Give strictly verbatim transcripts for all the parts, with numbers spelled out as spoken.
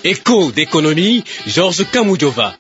Écho d'économie, Georges Kamoudjova.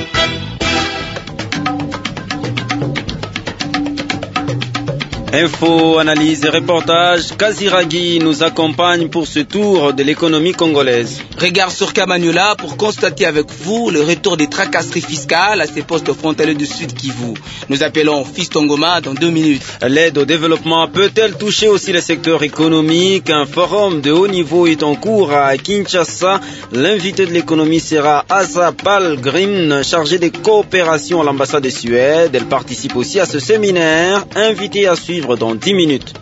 Info, analyse et reportage, Kaziragi nous accompagne pour ce tour de l'économie congolaise. Regard sur Kamanyola pour constater avec vous le retour des tracasseries fiscales à ces postes frontaliers du Sud Kivu. Nous appelons Fiston Ngoma dans deux minutes. L'aide au développement peut-elle toucher aussi le secteur économique? Un forum de haut niveau est en cours à Kinshasa. L'invité de l'économie sera Asa Palgrim, chargée des coopérations à l'ambassade de Suède. Elle participe aussi à ce séminaire, invité à suivre dans dix minutes.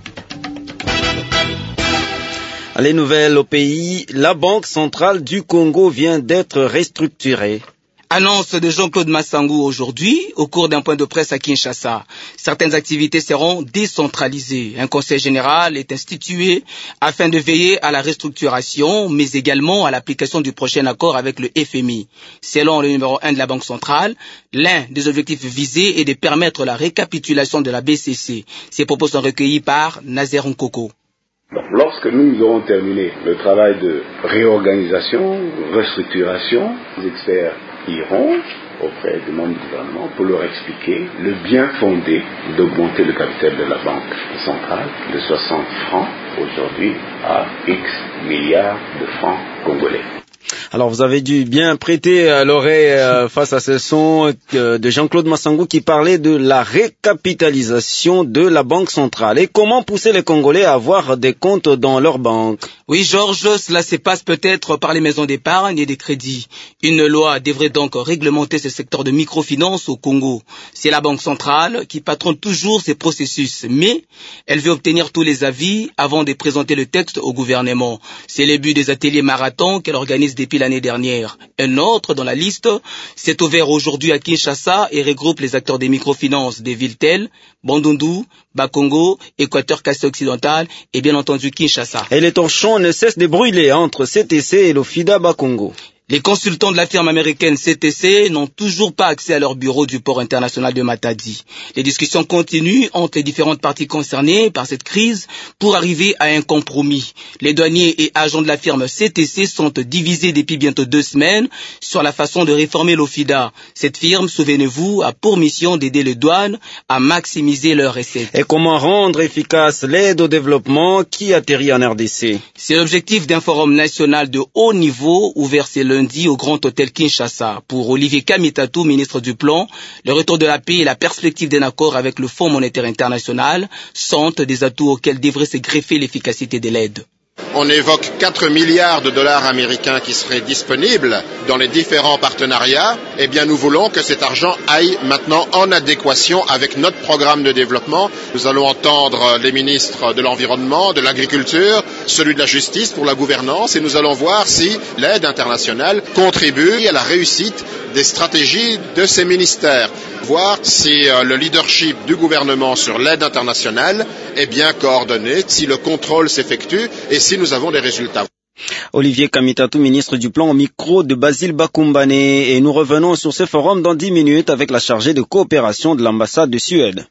Les nouvelles au pays, la Banque centrale du Congo vient d'être restructurée. Annonce de Jean-Claude Massangou aujourd'hui au cours d'un point de presse à Kinshasa. Certaines activités seront décentralisées. Un conseil général est institué afin de veiller à la restructuration, mais également à l'application du prochain accord avec le F M I. Selon le numéro un de la Banque centrale, l'un des objectifs visés est de permettre la récapitulation de la B C C. Ces propos sont recueillis par Nazer Nkoko. Donc, lorsque nous aurons terminé le travail de réorganisation, restructuration, les experts iront auprès des membres du gouvernement pour leur expliquer le bien fondé d'augmenter le capital de la Banque centrale de soixante francs aujourd'hui à X milliards de francs congolais. Alors vous avez dû bien prêter l'oreille euh, face à ce son euh, de Jean-Claude Massangou qui parlait de la récapitalisation de la Banque centrale. Et comment pousser les Congolais à avoir des comptes dans leur banque? Oui, Georges, cela se passe peut-être par les maisons d'épargne et des crédits. Une loi devrait donc réglementer ce secteur de microfinance au Congo. C'est la Banque centrale qui patronne toujours ces processus, mais elle veut obtenir tous les avis avant de présenter le texte au gouvernement. C'est le but des ateliers marathon qu'elle organise depuis l'année dernière. Un autre dans la liste s'est ouvert aujourd'hui à Kinshasa et regroupe les acteurs des microfinances des villes telles Bandundu, Bakongo, Équateur Kassai occidental et bien entendu Kinshasa. Et les torchons ne cessent de brûler entre C T C et l'Ofida Bakongo. Les consultants de la firme américaine C T C n'ont toujours pas accès à leur bureau du port international de Matadi. Les discussions continuent entre les différentes parties concernées par cette crise pour arriver à un compromis. Les douaniers et agents de la firme C T C sont divisés depuis bientôt deux semaines sur la façon de réformer l'Ofida. Cette firme, souvenez-vous, a pour mission d'aider les douanes à maximiser leurs recettes. Et comment rendre efficace l'aide au développement qui atterrit en R D C? C'est l'objectif d'un forum national de haut niveau ouvert ce lundi au Grand Hôtel Kinshasa. Pour Olivier Kamitatou, ministre du Plan, le retour de la paix et la perspective d'un accord avec le Fonds monétaire international sont des atouts auxquels devrait se greffer l'efficacité de l'aide. On évoque quatre milliards de dollars américains qui seraient disponibles dans les différents partenariats. Eh bien, nous voulons que cet argent aille maintenant en adéquation avec notre programme de développement. Nous allons entendre les ministres de l'Environnement, de l'Agriculture, celui de la Justice pour la gouvernance et nous allons voir si l'aide internationale contribue à la réussite des stratégies de ces ministères. Voir si euh, le leadership du gouvernement sur l'aide internationale est bien coordonné, si le contrôle s'effectue et si nous avons des résultats. Olivier Kamitatou, ministre du Plan, au micro de Basile Bakumbane. Et nous revenons sur ce forum dans dix minutes avec la chargée de coopération de l'ambassade de Suède.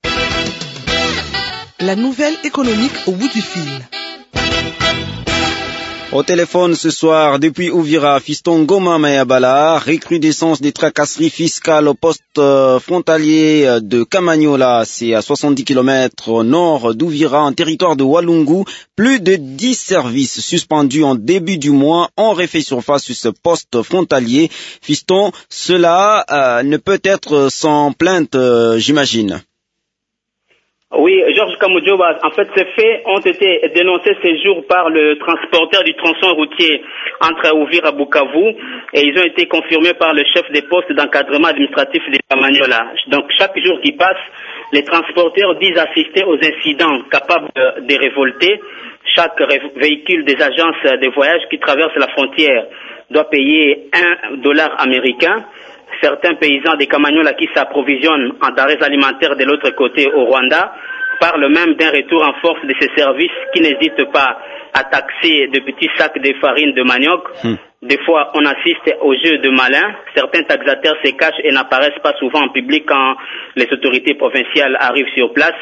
La nouvelle économique au bout du fil. Au téléphone ce soir, depuis Ouvira, Fiston Ngoma Mayabala, recrudescence des tracasseries fiscales au poste frontalier de Kamanyola, c'est à soixante-dix kilomètres au nord d'Ouvira, en territoire de Walungu. Plus de dix services suspendus en début du mois ont refait surface sur ce poste frontalier. Fiston, cela euh, ne peut être sans plainte, euh, j'imagine. Oui, Georges Kamoudjova, en fait, ces faits ont été dénoncés ces jours par le transporteur du tronçon routier entre Ouvira et Bukavu et ils ont été confirmés par le chef des postes d'encadrement administratif de Kamanyola. Donc, chaque jour qui passe, les transporteurs disent assister aux incidents capables de révolter. Chaque véhicule des agences de voyage qui traverse la frontière doit payer un dollar américain. Certains paysans des Kamanyola qui s'approvisionnent en denrées alimentaires de l'autre côté au Rwanda parlent même d'un retour en force de ces services qui n'hésitent pas à taxer de petits sacs de farine de manioc. Hmm. Des fois, on assiste au jeu de malin. Certains taxateurs se cachent et n'apparaissent pas souvent en public quand les autorités provinciales arrivent sur place.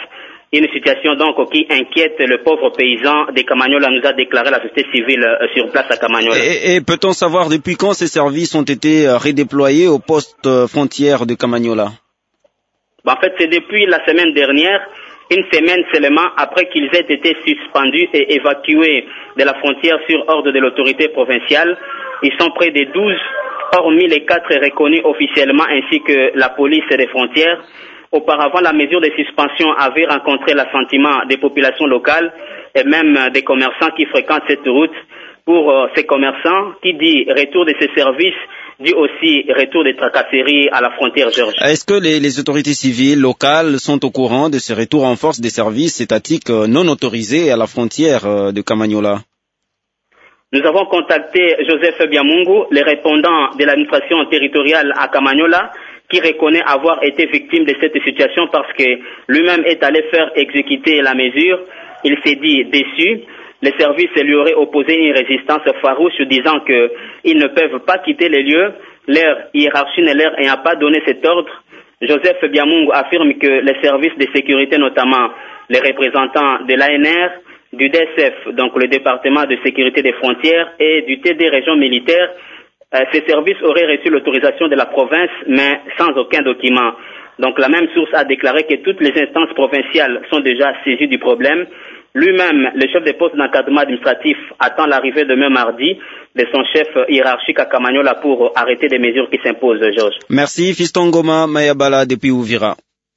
Une situation donc qui inquiète le pauvre paysan de Kamanyola, nous a déclaré la société civile euh, sur place à Kamanyola. Et, et peut-on savoir depuis quand ces services ont été euh, redéployés au poste euh, frontière de Kamanyola? Ben, en fait, c'est depuis la semaine dernière, une semaine seulement après qu'ils aient été suspendus et évacués de la frontière sur ordre de l'autorité provinciale. Ils sont près de douze, hormis les quatre reconnus officiellement, ainsi que la police des frontières. Auparavant, la mesure de suspension avait rencontré l'assentiment des populations locales et même des commerçants qui fréquentent cette route. Pour euh, ces commerçants, qui dit retour de ces services, dit aussi retour des tracasseries à la frontière, Georges. Est-ce que les, les autorités civiles locales sont au courant de ces retours en force des services étatiques non autorisés à la frontière de Kamanyola? Nous avons contacté Joseph Biamungu, le répondant de l'administration territoriale à Kamanyola, qui reconnaît avoir été victime de cette situation parce que lui-même est allé faire exécuter la mesure. Il s'est dit déçu. Les services lui auraient opposé une résistance farouche, disant qu'ils ne peuvent pas quitter les lieux. Leur hiérarchie ne leur ayant pas donné cet ordre. Joseph Biamungu affirme que les services de sécurité, notamment les représentants de l'A N R, du D S F, donc le département de sécurité des frontières, et du T D région militaire, euh, ces services auraient reçu l'autorisation de la province, mais sans aucun document. Donc la même source a déclaré que toutes les instances provinciales sont déjà saisies du problème. Lui-même, le chef des postes d'encadrement administratif, attend l'arrivée demain mardi de son chef hiérarchique à Kamanyola pour arrêter des mesures qui s'imposent, Georges. Merci, Fiston Goma Mayabala depuis Uvira.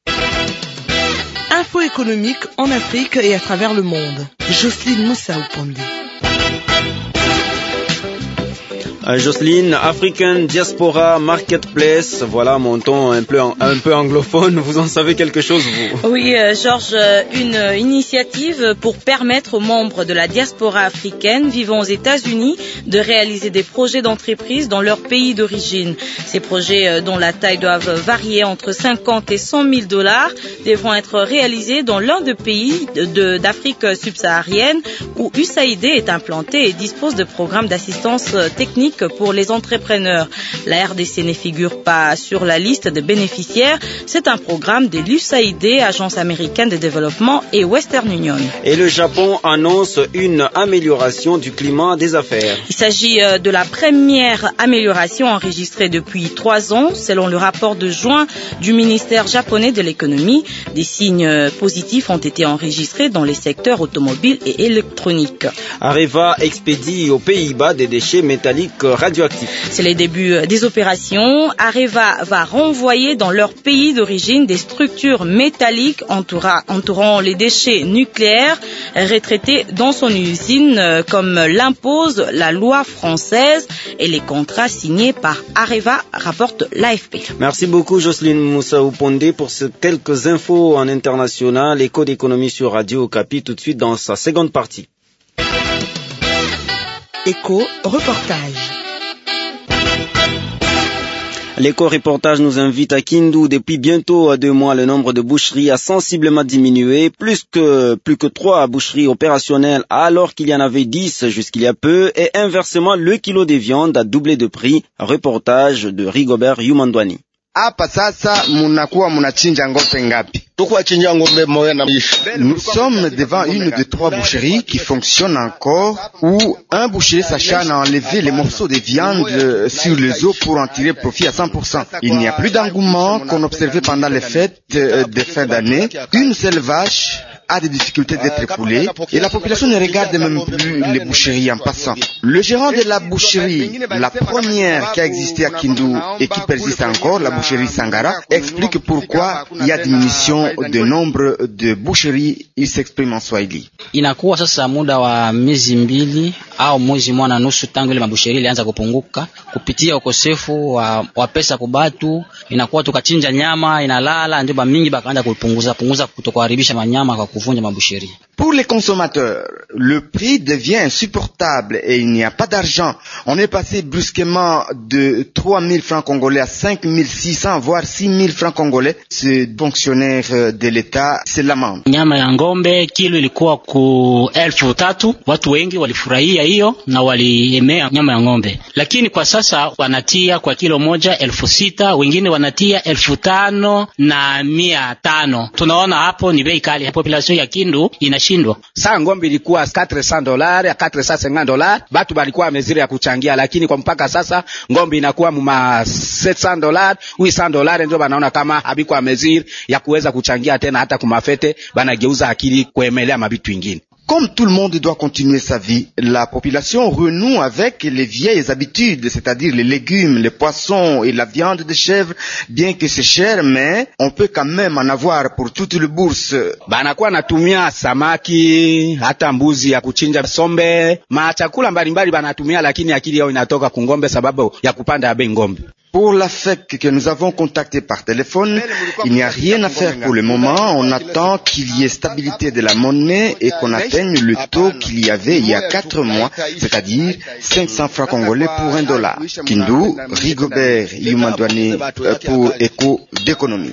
Info économique en Afrique et à travers le monde. Jocelyne Moussa Oupondé. Jocelyne, African Diaspora Marketplace, voilà mon ton un peu, un peu anglophone, vous en savez quelque chose vous? Oui, euh, Georges, une initiative pour permettre aux membres de la diaspora africaine vivant aux États-Unis de réaliser des projets d'entreprise dans leur pays d'origine. Ces projets, dont la taille doivent varier entre cinquante et cent mille dollars, devront être réalisés dans l'un des pays de, d'Afrique subsaharienne où U S A I D est implanté et dispose de programmes d'assistance technique pour les entrepreneurs. La R D C ne figure pas sur la liste des bénéficiaires. C'est un programme de l'U S A I D, Agence américaine de développement, et Western Union. Et le Japon annonce une amélioration du climat des affaires. Il s'agit de la première amélioration enregistrée depuis trois ans, selon le rapport de juin du ministère japonais de l'économie. Des signes positifs ont été enregistrés dans les secteurs automobiles et électroniques. Areva expédie aux Pays-Bas des déchets métalliques radioactifs. C'est le début des opérations. Areva va renvoyer dans leur pays d'origine des structures métalliques entoura, entourant les déchets nucléaires retraités dans son usine, comme l'impose la loi française et les contrats signés par Areva, rapporte l'A F P. Merci beaucoup Jocelyne Moussa Oupondé pour ces quelques infos en international. Éco d'économie sur Radio Okapi tout de suite dans sa seconde partie. Éco reportage. L'éco-reportage nous invite à Kindu. Depuis bientôt deux mois, le nombre de boucheries a sensiblement diminué, plus que plus que trois boucheries opérationnelles alors qu'il y en avait dix jusqu'il y a peu, et inversement, le kilo de viande a doublé de prix. Reportage de Rigobert Yumandwani. Hapa sasa munakuwa munachinja ng'ombe ngapi? Nous sommes devant une de trois boucheries qui fonctionnent encore, où un boucher s'acharne à enlever les morceaux de viande sur les os pour en tirer profit à cent pour cent. Il n'y a plus d'engouement qu'on observait pendant les fêtes de fin d'année. Une seule vache a des difficultés d'être écoulée et la population ne regarde même plus les boucheries en passant. Le gérant de la boucherie, la première qui a existé à Kindu et qui persiste encore, la boucherie Sangara, explique pourquoi il y a diminution de nombre de boucheries. Il s'exprime en Swahili. Inakuwa sasa muda wa miezi mbili au mwezi mmoja na nusu tangu ile mabusheri ilianza kupunguka kupitia ukosefu wa, wa pesa kubatu. Inakuwa tukachinja nyama inalala, ndio ba mingi bakaanza kupunguza punguza kutokuharibisha manyama kwa kuvunja mabusheri. Pour les consommateurs, le prix devient insupportable et il n'y a pas d'argent. On est passé brusquement de trois mille francs congolais à cinq mille six cents voire six mille francs congolais. Ce fonctionnaire de l'État se lamente. Nyama ya ngombe kilo ilikuwa ku elfu tatu. Watu wengi walifurahia hiyo na waliemea nyama ya ng'ombe, lakini kwa sasa wanatia kwa kilo moja elfu sita, wengine wanatia elfu tano na mia tano. Tunaona hapo ni bei kali, population ya Kindu inashindwa. Saa ng'ombe ilikuwa quatre cents dollars ya quatre cent cinquante dollars, batu balikuwa mezire ya kuchangia, lakini kwa mpaka sasa ng'ombe inakuwa muma sept cents dollars, huit cents dollars, ndio banaona kama habikuwa mezire ya kuweza kuchangia tena, hata kumafete banageuza akili kuemelea mabitu ingine. Comme tout le monde doit continuer sa vie, la population renoue avec les vieilles habitudes, c'est-à-dire les légumes, les poissons et la viande de chèvre, bien que c'est cher, mais on peut quand même en avoir pour toute le bourse. Banakuwa natumia samaki, hata mbuzi ya kuchinja, sombe, machakula mbalimbali banatumia, lakini akili yao inatoka kungombe sababu ya kupanda ya bei ngombe. Pour la F E C que nous avons contacté par téléphone, il n'y a rien à faire pour le moment. On attend qu'il y ait stabilité de la monnaie et qu'on atteigne le taux qu'il y avait il y a quatre mois, c'est-à-dire cinq cents francs congolais pour un dollar. Kindu, Rigobert Yumadouane pour Écho d'économie.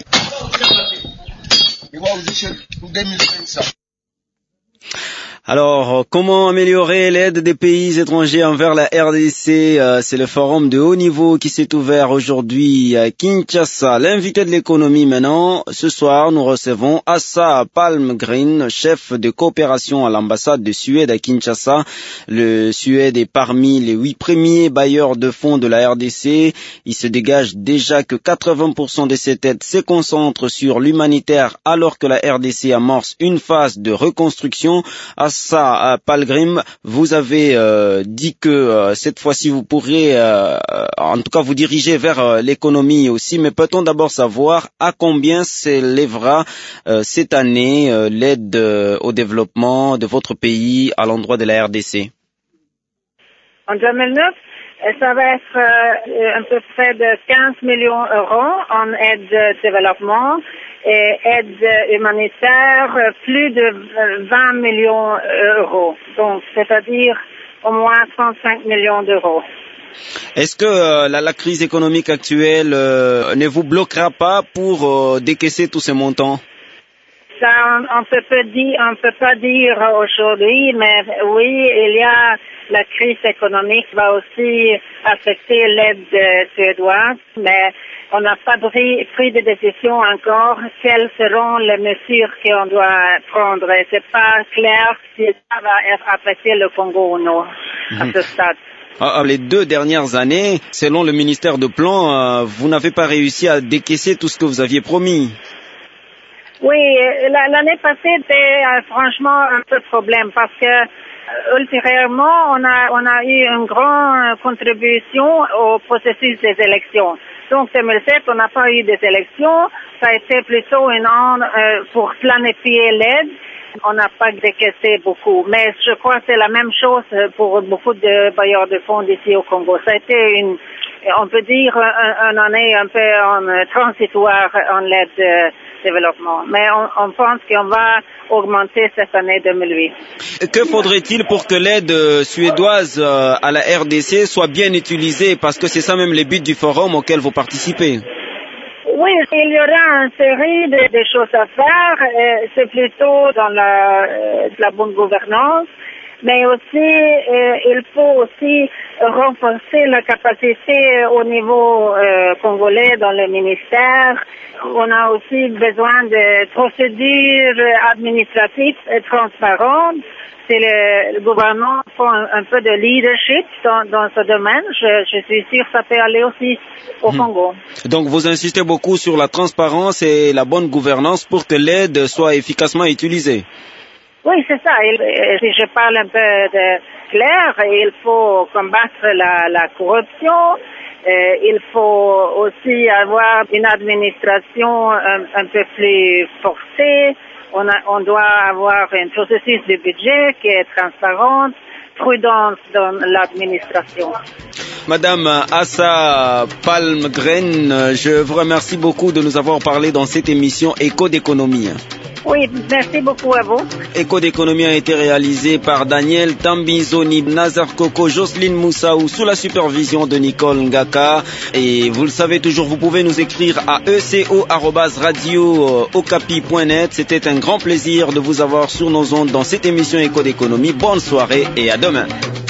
Alors, comment améliorer l'aide des pays étrangers envers la R D C? C'est le forum de haut niveau qui s'est ouvert aujourd'hui à Kinshasa. L'invité de l'économie maintenant, ce soir, nous recevons Assa Palmgren, chef de coopération à l'ambassade de Suède à Kinshasa. Le Suède est parmi les huit premiers bailleurs de fonds de la R D C. Il se dégage déjà que quatre-vingts pour cent de cette aide se concentre sur l'humanitaire alors que la R D C amorce une phase de reconstruction. Assa Palmgren, vous avez euh, dit que euh, cette fois-ci vous pourrez euh, en tout cas vous diriger vers euh, l'économie aussi, mais peut-on d'abord savoir à combien s'élèvera euh, cette année euh, l'aide euh, au développement de votre pays à l'endroit de la R D C? En deux mille neuf, ça va être euh, à peu près de quinze millions d'euros en aide de développement et aide humanitaire, plus de vingt millions d'euros. Donc, c'est-à-dire au moins trente-cinq millions d'euros. Est-ce que euh, la, la crise économique actuelle euh, ne vous bloquera pas pour euh, décaisser tous ces montants? Ça, on, on peut pas dire, on peut pas dire aujourd'hui, mais oui, il y a la crise économique va aussi affecter l'aide suédoise, mais on n'a pas pris, pris de décision encore quelles seront les mesures qu'on doit prendre. Et c'est pas clair si ça va affecter le Congo ou non à ce stade. Ah, les deux dernières années, selon le ministère de Plan, euh, vous n'avez pas réussi à décaisser tout ce que vous aviez promis. Oui, l'année passée, c'était euh, franchement un peu problème parce que euh, ultérieurement, on a on a eu une grande contribution au processus des élections. Donc, deux mille sept, on n'a pas eu des élections. Ça a été plutôt une an euh, pour planifier l'aide. On n'a pas décaissé beaucoup. Mais je crois que c'est la même chose pour beaucoup de bailleurs de fonds d'ici au Congo. Ça a été une, on peut dire, une, une année un peu en transitoire en l'aide de développement. Mais on, on pense qu'on va augmenter cette année deux mille huit. Que faudrait-il pour que l'aide suédoise à la R D C soit bien utilisée? Parce que c'est ça même le but du forum auquel vous participez. Oui, il y aura une série de, de choses à faire. Euh, c'est plutôt dans la, euh, la bonne gouvernance, mais aussi euh, il faut aussi renforcer la capacité au niveau euh, congolais dans le ministère. On a aussi besoin de procédures administratives et transparentes. C'est le, le gouvernement qui fait un, un peu de leadership dans, dans ce domaine. Je, je suis sûre que ça peut aller aussi au mmh. Congo. Donc vous insistez beaucoup sur la transparence et la bonne gouvernance pour que l'aide soit efficacement utilisée. Oui, c'est ça. Il, si je parle un peu de clair, il faut combattre la, la corruption. Euh, il faut aussi avoir une administration un, un peu plus forcée. On, a, on doit avoir un processus de budget qui est transparent, prudence dans l'administration. Madame Assa Palmgren, je vous remercie beaucoup de nous avoir parlé dans cette émission Écho d'économie. Oui, merci beaucoup à vous. Écho d'économie a été réalisé par Daniel Tambizoni, Nazar Koko, Jocelyne Moussaou, sous la supervision de Nicole Ngaka. Et vous le savez toujours, vous pouvez nous écrire à eco arobase radio okapi point net. C'était un grand plaisir de vous avoir sur nos ondes dans cette émission Écho d'économie. Bonne soirée et à demain.